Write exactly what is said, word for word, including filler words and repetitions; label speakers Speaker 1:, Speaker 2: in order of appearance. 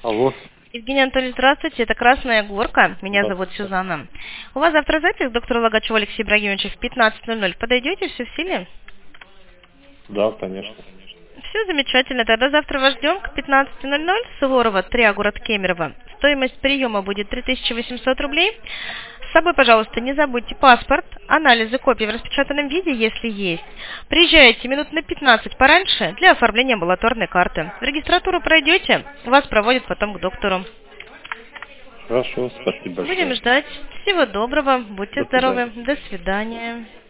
Speaker 1: Алло.
Speaker 2: Евгений Анатольевич, здравствуйте. Это Красная Горка. Меня зовут Сюзанна. У вас завтра запись к доктору Логачеву Алексею Ибрагимовичу в пятнадцать ноль ноль. Подойдете? Все в силе?
Speaker 1: Да, конечно.
Speaker 2: Все замечательно. Тогда завтра вас ждем к пятнадцати ноль ноль. Суворова, три А, город Кемерово. Стоимость приема будет три тысячи восемьсот рублей. С собой, пожалуйста, не забудьте паспорт, анализы, копии в распечатанном виде, если есть. Приезжайте минут на пятнадцать пораньше для оформления амбулаторной карты. В регистратуру пройдете, вас проводят потом к доктору.
Speaker 1: Хорошо, спасибо большое.
Speaker 2: Будем ждать. Всего доброго. Будьте
Speaker 1: До
Speaker 2: здоровы.
Speaker 1: свидания.
Speaker 2: До свидания.